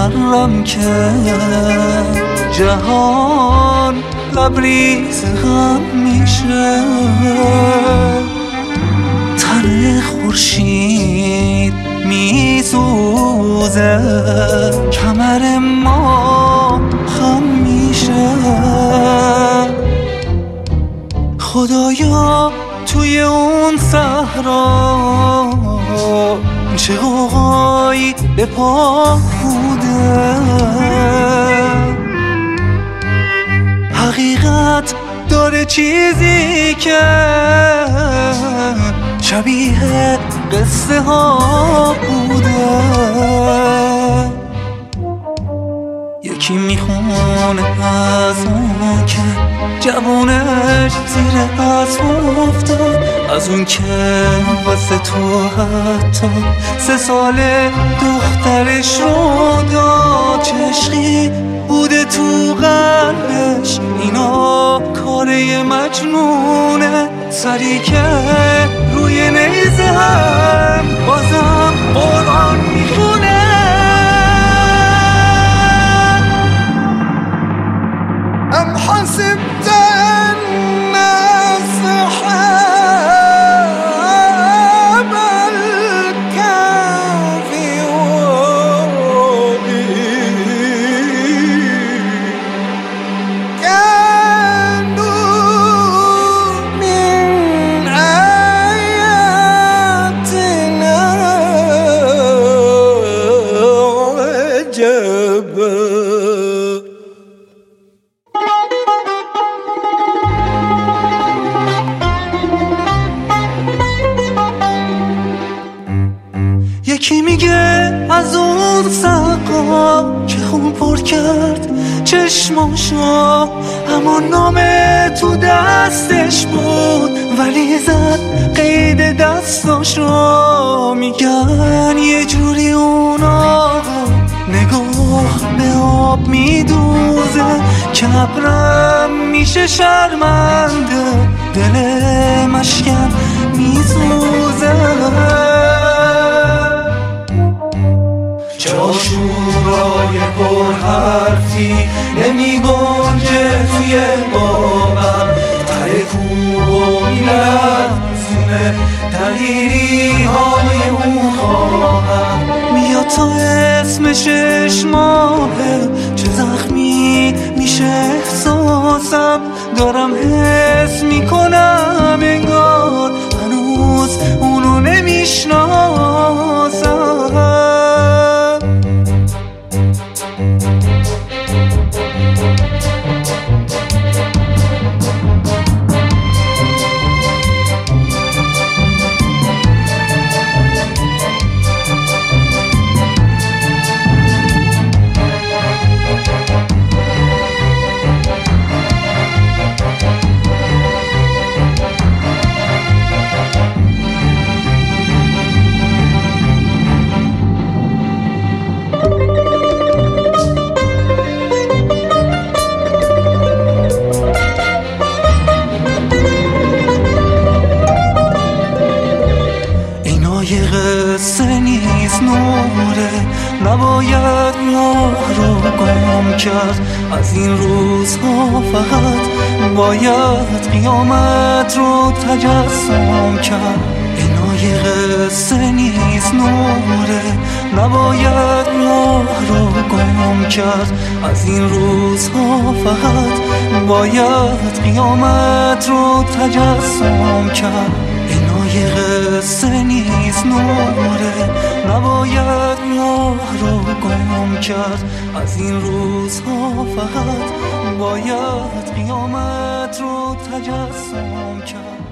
مکرم کرد جهان لبریز غم میشه تن خورشید میسوزه کمر ما خم میشه خدایا توی اون صحرا چه غوغایی به پا بوده حقیقت داره چیزی که شبیه قصه ها بوده یکی میخونه از اون که جوونش زیر اسب افتاد از اون که واسه تو حتی 3 ساله دخترش رو داد چه عشقی بوده تو قلبش اینا کاره مجنونه سری که روی نیزه هم بازم قرآن میخونه ام حسبت الناس حاب الكهف كانوا من آياتنا عجبا یکی میگه از اون سقا که خون پر کرد چشماشو اما نامه تو دستش بود ولی زد قید دستاشو میگن یه جوری اون آقا نگاه به آب میدوزه که ابرم میشه شرمنده دل مشکن میسوزه چه آشورای پر حرفی نمی گنجه توی باغم ته کوه میلرزونه دلیری های اون خواهم میاد تا اسم 6 ماهه چه زخمی میشه احساسم دارم حس میکنم انگار هنوز اونو نمیشناسم نوره نباید راه رو گم کرد از این روزها فقط باید قیامت رو تجسم کرد اینای قصه نیست نوره نباید راه رو گم کرد از این روزها فقط باید قیامت رو تجسم کرد اینای قصه نیست نوره نباید راه رو گم کرد از این روزها فقط باید قیامت رو تجسم کرد